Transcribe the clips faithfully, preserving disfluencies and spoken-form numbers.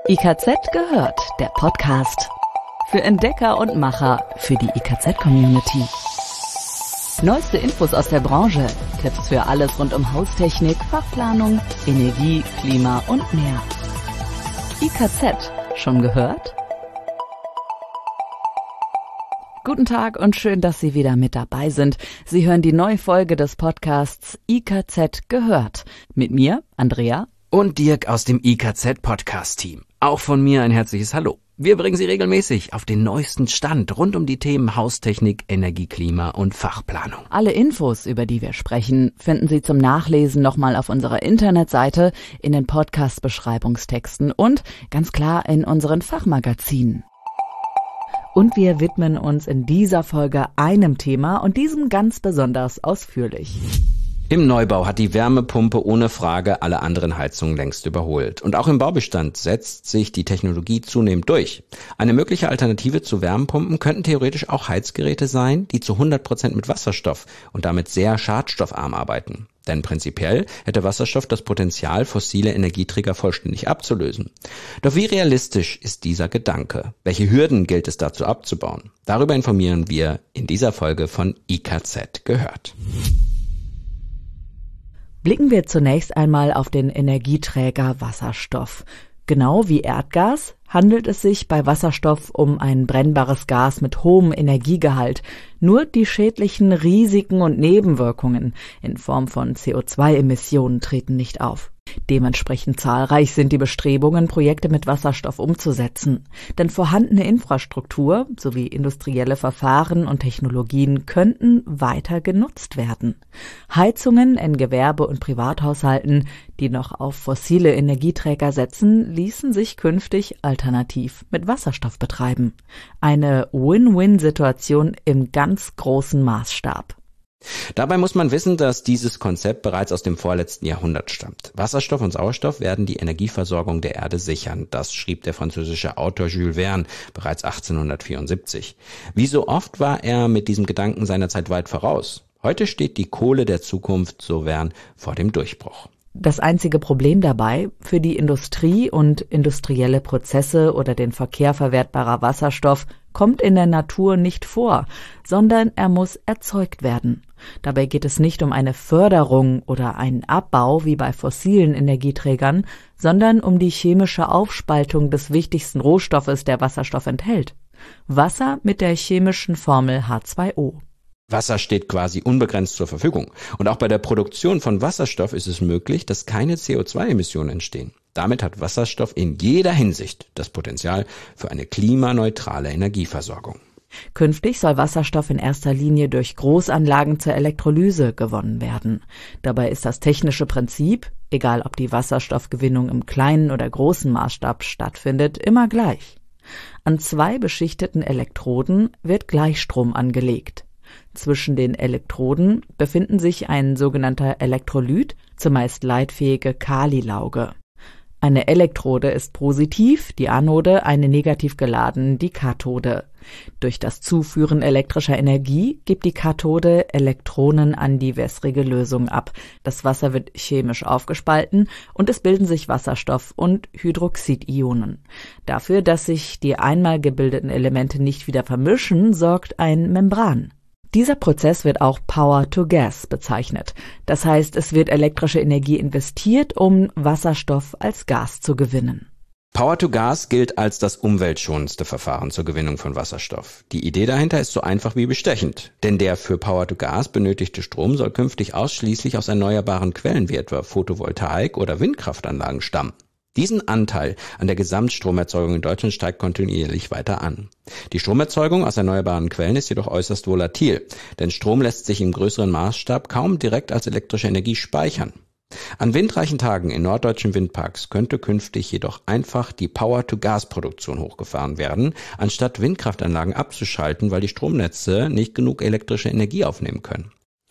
I K Z gehört, der Podcast. Für Entdecker und Macher, für die I K Z-Community. Neueste Infos aus der Branche, Tipps für alles rund um Haustechnik, Fachplanung, Energie, Klima und mehr. I K Z, schon gehört? Guten Tag und schön, dass Sie wieder mit dabei sind. Sie hören die neue Folge des Podcasts I K Z gehört. Mit mir, Andrea. Und Dirk aus dem I K Z-Podcast-Team. Auch von mir ein herzliches Hallo. Wir bringen Sie regelmäßig auf den neuesten Stand rund um die Themen Haustechnik, Energie, Klima und Fachplanung. Alle Infos, über die wir sprechen, finden Sie zum Nachlesen nochmal auf unserer Internetseite, in den Podcast-Beschreibungstexten und ganz klar in unseren Fachmagazinen. Und wir widmen uns in dieser Folge einem Thema und diesem ganz besonders ausführlich. Im Neubau hat die Wärmepumpe ohne Frage alle anderen Heizungen längst überholt. Und auch im Baubestand setzt sich die Technologie zunehmend durch. Eine mögliche Alternative zu Wärmepumpen könnten theoretisch auch Heizgeräte sein, die zu hundert Prozent mit Wasserstoff und damit sehr schadstoffarm arbeiten. Denn prinzipiell hätte Wasserstoff das Potenzial, fossile Energieträger vollständig abzulösen. Doch wie realistisch ist dieser Gedanke? Welche Hürden gilt es dazu abzubauen? Darüber informieren wir in dieser Folge von I K Z gehört. Blicken wir zunächst einmal auf den Energieträger Wasserstoff. Genau wie Erdgas handelt es sich bei Wasserstoff um ein brennbares Gas mit hohem Energiegehalt. Nur die schädlichen Risiken und Nebenwirkungen in Form von C O zwei Emissionen treten nicht auf. Dementsprechend zahlreich sind die Bestrebungen, Projekte mit Wasserstoff umzusetzen. Denn vorhandene Infrastruktur sowie industrielle Verfahren und Technologien könnten weiter genutzt werden. Heizungen in Gewerbe- und Privathaushalten, die noch auf fossile Energieträger setzen, ließen sich künftig alternativ mit Wasserstoff betreiben. Eine Win-Win-Situation im ganz großen Maßstab. Dabei muss man wissen, dass dieses Konzept bereits aus dem vorletzten Jahrhundert stammt. Wasserstoff und Sauerstoff werden die Energieversorgung der Erde sichern. Das schrieb der französische Autor Jules Verne bereits achtzehnhundertvierundsiebzig. Wie so oft war er mit diesem Gedanken seiner Zeit weit voraus. Heute steht die Kohle der Zukunft, so Verne, vor dem Durchbruch. Das einzige Problem dabei: Für die Industrie und industrielle Prozesse oder den Verkehr verwertbarer Wasserstoff kommt in der Natur nicht vor, sondern er muss erzeugt werden. Dabei geht es nicht um eine Förderung oder einen Abbau wie bei fossilen Energieträgern, sondern um die chemische Aufspaltung des wichtigsten Rohstoffes, der Wasserstoff enthält: Wasser mit der chemischen Formel H zwei O. Wasser steht quasi unbegrenzt zur Verfügung. Und auch bei der Produktion von Wasserstoff ist es möglich, dass keine C O zwei Emissionen entstehen. Damit hat Wasserstoff in jeder Hinsicht das Potenzial für eine klimaneutrale Energieversorgung. Künftig soll Wasserstoff in erster Linie durch Großanlagen zur Elektrolyse gewonnen werden. Dabei ist das technische Prinzip, egal ob die Wasserstoffgewinnung im kleinen oder großen Maßstab stattfindet, immer gleich. An zwei beschichteten Elektroden wird Gleichstrom angelegt. Zwischen den Elektroden befinden sich ein sogenannter Elektrolyt, zumeist leitfähige Kalilauge. Eine Elektrode ist positiv, die Anode eine negativ geladen, die Kathode. Durch das Zuführen elektrischer Energie gibt die Kathode Elektronen an die wässrige Lösung ab. Das Wasser wird chemisch aufgespalten und es bilden sich Wasserstoff und Hydroxidionen. Dafür, dass sich die einmal gebildeten Elemente nicht wieder vermischen, sorgt ein Membran. Dieser Prozess wird auch Power-to-Gas bezeichnet. Das heißt, es wird elektrische Energie investiert, um Wasserstoff als Gas zu gewinnen. Power-to-Gas gilt als das umweltschonendste Verfahren zur Gewinnung von Wasserstoff. Die Idee dahinter ist so einfach wie bestechend. Denn der für Power-to-Gas benötigte Strom soll künftig ausschließlich aus erneuerbaren Quellen wie etwa Photovoltaik oder Windkraftanlagen stammen. Diesen Anteil an der Gesamtstromerzeugung in Deutschland steigt kontinuierlich weiter an. Die Stromerzeugung aus erneuerbaren Quellen ist jedoch äußerst volatil, denn Strom lässt sich im größeren Maßstab kaum direkt als elektrische Energie speichern. An windreichen Tagen in norddeutschen Windparks könnte künftig jedoch einfach die Power-to-Gas-Produktion hochgefahren werden, anstatt Windkraftanlagen abzuschalten, weil die Stromnetze nicht genug elektrische Energie aufnehmen können.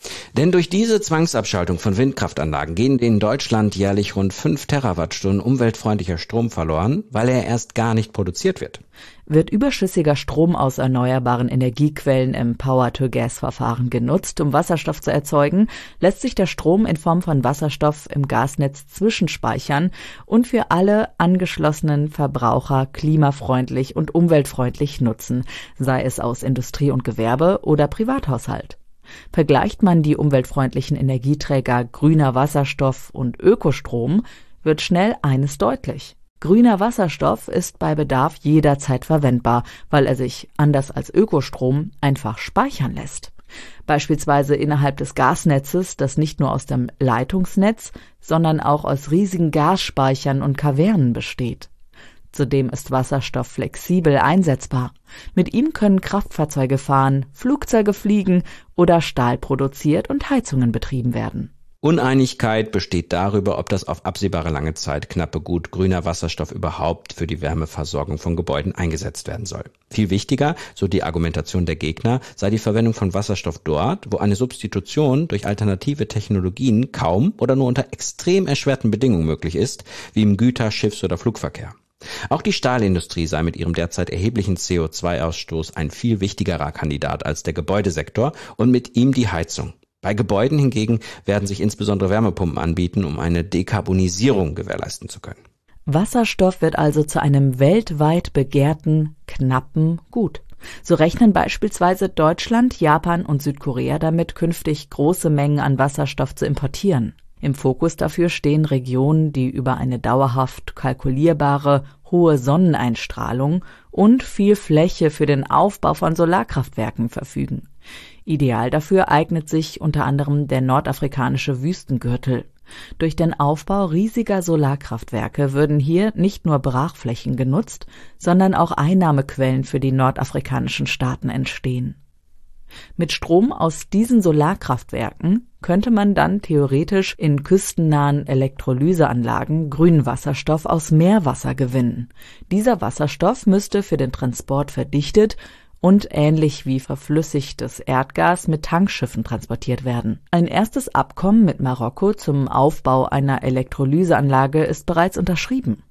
Denn durch diese Zwangsabschaltung von Windkraftanlagen gehen in Deutschland jährlich rund fünf Terawattstunden umweltfreundlicher Strom verloren, weil er erst gar nicht produziert wird. Wird überschüssiger Strom aus erneuerbaren Energiequellen im Power-to-Gas-Verfahren genutzt, um Wasserstoff zu erzeugen, lässt sich der Strom in Form von Wasserstoff im Gasnetz zwischenspeichern und für alle angeschlossenen Verbraucher klimafreundlich und umweltfreundlich nutzen, sei es aus Industrie und Gewerbe oder Privathaushalt. Vergleicht man die umweltfreundlichen Energieträger grüner Wasserstoff und Ökostrom, wird schnell eines deutlich. Grüner Wasserstoff ist bei Bedarf jederzeit verwendbar, weil er sich, anders als Ökostrom, einfach speichern lässt. Beispielsweise innerhalb des Gasnetzes, das nicht nur aus dem Leitungsnetz, sondern auch aus riesigen Gasspeichern und Kavernen besteht. Zudem ist Wasserstoff flexibel einsetzbar. Mit ihm können Kraftfahrzeuge fahren, Flugzeuge fliegen oder Stahl produziert und Heizungen betrieben werden. Uneinigkeit besteht darüber, ob das auf absehbare lange Zeit knappe Gut grüner Wasserstoff überhaupt für die Wärmeversorgung von Gebäuden eingesetzt werden soll. Viel wichtiger, so die Argumentation der Gegner, sei die Verwendung von Wasserstoff dort, wo eine Substitution durch alternative Technologien kaum oder nur unter extrem erschwerten Bedingungen möglich ist, wie im Güter-, Schiffs- oder Flugverkehr. Auch die Stahlindustrie sei mit ihrem derzeit erheblichen C O zwei Ausstoß ein viel wichtigerer Kandidat als der Gebäudesektor und mit ihm die Heizung. Bei Gebäuden hingegen werden sich insbesondere Wärmepumpen anbieten, um eine Dekarbonisierung gewährleisten zu können. Wasserstoff wird also zu einem weltweit begehrten, knappen Gut. So rechnen beispielsweise Deutschland, Japan und Südkorea damit, künftig große Mengen an Wasserstoff zu importieren. Im Fokus dafür stehen Regionen, die über eine dauerhaft kalkulierbare, hohe Sonneneinstrahlung und viel Fläche für den Aufbau von Solarkraftwerken verfügen. Ideal dafür eignet sich unter anderem der nordafrikanische Wüstengürtel. Durch den Aufbau riesiger Solarkraftwerke würden hier nicht nur Brachflächen genutzt, sondern auch Einnahmequellen für die nordafrikanischen Staaten entstehen. Mit Strom aus diesen Solarkraftwerken könnte man dann theoretisch in küstennahen Elektrolyseanlagen grünen Wasserstoff aus Meerwasser gewinnen. Dieser Wasserstoff müsste für den Transport verdichtet und ähnlich wie verflüssigtes Erdgas mit Tankschiffen transportiert werden. Ein erstes Abkommen mit Marokko zum Aufbau einer Elektrolyseanlage ist bereits unterschrieben.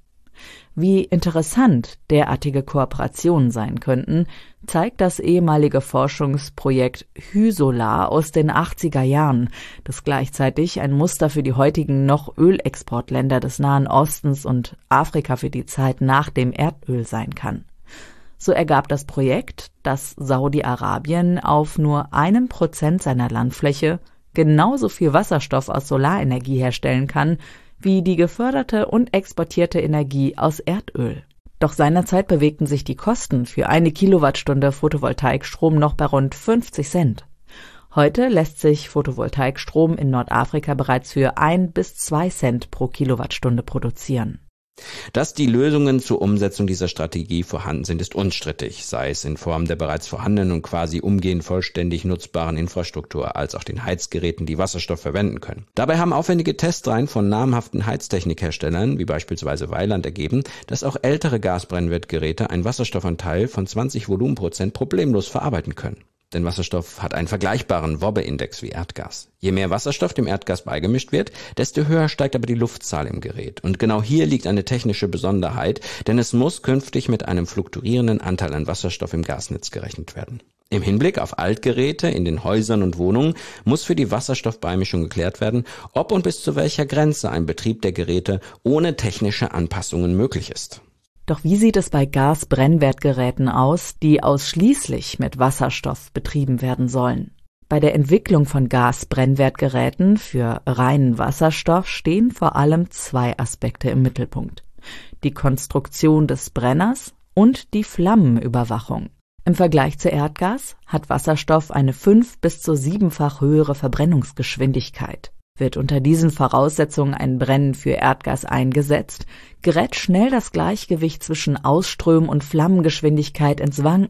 Wie interessant derartige Kooperationen sein könnten, zeigt das ehemalige Forschungsprojekt Hy-Solar aus den achtziger Jahren, das gleichzeitig ein Muster für die heutigen noch Ölexportländer des Nahen Ostens und Afrika für die Zeit nach dem Erdöl sein kann. So ergab das Projekt, dass Saudi-Arabien auf nur einem Prozent seiner Landfläche genauso viel Wasserstoff aus Solarenergie herstellen kann, wie die geförderte und exportierte Energie aus Erdöl. Doch seinerzeit bewegten sich die Kosten für eine Kilowattstunde Photovoltaikstrom noch bei rund fünfzig Cent. Heute lässt sich Photovoltaikstrom in Nordafrika bereits für ein bis zwei Cent pro Kilowattstunde produzieren. Dass die Lösungen zur Umsetzung dieser Strategie vorhanden sind, ist unstrittig, sei es in Form der bereits vorhandenen und quasi umgehend vollständig nutzbaren Infrastruktur, als auch den Heizgeräten, die Wasserstoff verwenden können. Dabei haben aufwendige Testreihen von namhaften Heiztechnikherstellern, wie beispielsweise Weiland, ergeben, dass auch ältere Gasbrennwertgeräte einen Wasserstoffanteil von zwanzig Volumenprozent problemlos verarbeiten können. Denn Wasserstoff hat einen vergleichbaren Wobbe-Index wie Erdgas. Je mehr Wasserstoff dem Erdgas beigemischt wird, desto höher steigt aber die Luftzahl im Gerät. Und genau hier liegt eine technische Besonderheit, denn es muss künftig mit einem fluktuierenden Anteil an Wasserstoff im Gasnetz gerechnet werden. Im Hinblick auf Altgeräte in den Häusern und Wohnungen muss für die Wasserstoffbeimischung geklärt werden, ob und bis zu welcher Grenze ein Betrieb der Geräte ohne technische Anpassungen möglich ist. Doch wie sieht es bei Gasbrennwertgeräten aus, die ausschließlich mit Wasserstoff betrieben werden sollen? Bei der Entwicklung von Gasbrennwertgeräten für reinen Wasserstoff stehen vor allem zwei Aspekte im Mittelpunkt: die Konstruktion des Brenners und die Flammenüberwachung. Im Vergleich zu Erdgas hat Wasserstoff eine fünf- bis zu siebenfach höhere Verbrennungsgeschwindigkeit. Wird unter diesen Voraussetzungen ein Brennen für Erdgas eingesetzt, gerät schnell das Gleichgewicht zwischen Ausström- und Flammengeschwindigkeit ins Wanken.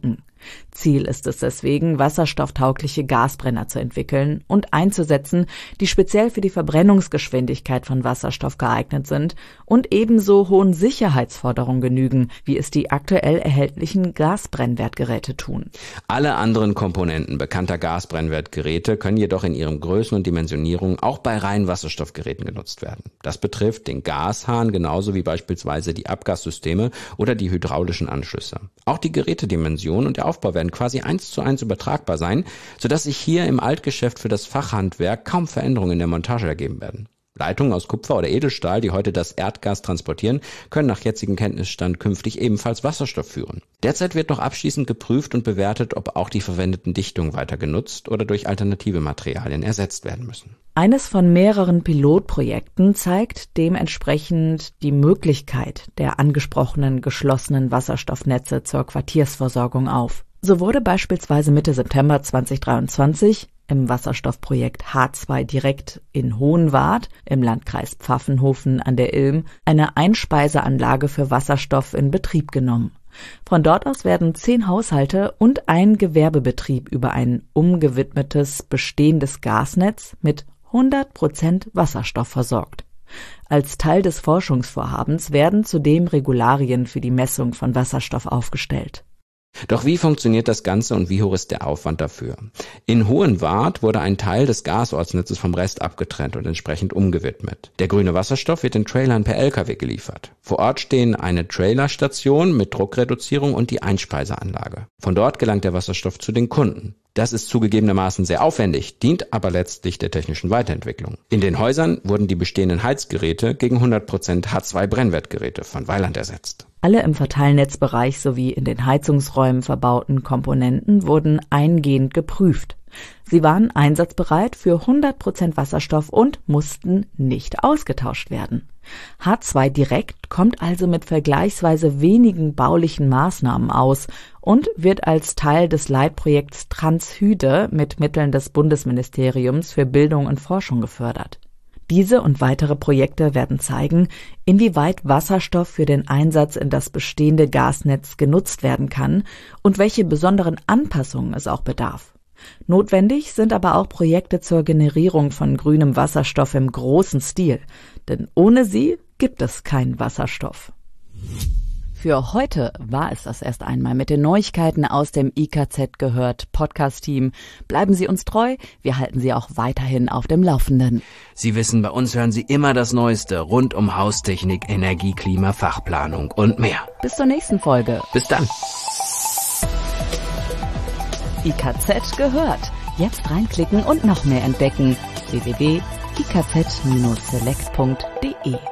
Ziel ist es deswegen, wasserstofftaugliche Gasbrenner zu entwickeln und einzusetzen, die speziell für die Verbrennungsgeschwindigkeit von Wasserstoff geeignet sind und ebenso hohen Sicherheitsforderungen genügen, wie es die aktuell erhältlichen Gasbrennwertgeräte tun. Alle anderen Komponenten bekannter Gasbrennwertgeräte können jedoch in ihren Größen und Dimensionierungen auch bei reinen Wasserstoffgeräten genutzt werden. Das betrifft den Gashahn genauso wie beispielsweise die Abgassysteme oder die hydraulischen Anschlüsse. Auch die Gerätedimension und der Aufbau werden quasi eins zu eins übertragbar sein, sodass sich hier im Altgeschäft für das Fachhandwerk kaum Veränderungen in der Montage ergeben werden. Leitungen aus Kupfer oder Edelstahl, die heute das Erdgas transportieren, können nach jetzigem Kenntnisstand künftig ebenfalls Wasserstoff führen. Derzeit wird noch abschließend geprüft und bewertet, ob auch die verwendeten Dichtungen weiter genutzt oder durch alternative Materialien ersetzt werden müssen. Eines von mehreren Pilotprojekten zeigt dementsprechend die Möglichkeit der angesprochenen geschlossenen Wasserstoffnetze zur Quartiersversorgung auf. So wurde beispielsweise Mitte September zweitausenddreiundzwanzig im Wasserstoffprojekt H zwei Direkt in Hohenwart im Landkreis Pfaffenhofen an der Ilm eine Einspeiseanlage für Wasserstoff in Betrieb genommen. Von dort aus werden zehn Haushalte und ein Gewerbebetrieb über ein umgewidmetes bestehendes Gasnetz mit hundert Prozent Wasserstoff versorgt. Als Teil des Forschungsvorhabens werden zudem Regularien für die Messung von Wasserstoff aufgestellt. Doch wie funktioniert das Ganze und wie hoch ist der Aufwand dafür? In Hohenwart wurde ein Teil des Gasortsnetzes vom Rest abgetrennt und entsprechend umgewidmet. Der grüne Wasserstoff wird in Trailern per L K W geliefert. Vor Ort stehen eine Trailerstation mit Druckreduzierung und die Einspeiseanlage. Von dort gelangt der Wasserstoff zu den Kunden. Das ist zugegebenermaßen sehr aufwendig, dient aber letztlich der technischen Weiterentwicklung. In den Häusern wurden die bestehenden Heizgeräte gegen hundert Prozent H zwei Brennwertgeräte von Weiland ersetzt. Alle im Verteilnetzbereich sowie in den Heizungsräumen verbauten Komponenten wurden eingehend geprüft. Sie waren einsatzbereit für hundert Prozent Wasserstoff und mussten nicht ausgetauscht werden. H zwei Direkt kommt also mit vergleichsweise wenigen baulichen Maßnahmen aus und wird als Teil des Leitprojekts Transhyde mit Mitteln des Bundesministeriums für Bildung und Forschung gefördert. Diese und weitere Projekte werden zeigen, inwieweit Wasserstoff für den Einsatz in das bestehende Gasnetz genutzt werden kann und welche besonderen Anpassungen es auch bedarf. Notwendig sind aber auch Projekte zur Generierung von grünem Wasserstoff im großen Stil, denn ohne sie gibt es keinen Wasserstoff. Für heute war es das erst einmal mit den Neuigkeiten aus dem I K Z gehört Podcast-Team. Bleiben Sie uns treu, wir halten Sie auch weiterhin auf dem Laufenden. Sie wissen, bei uns hören Sie immer das Neueste rund um Haustechnik, Energie, Klima, Fachplanung und mehr. Bis zur nächsten Folge. Bis dann. I K Z gehört. Jetzt reinklicken und noch mehr entdecken. w w w punkt i k z Bindestrich select punkt d e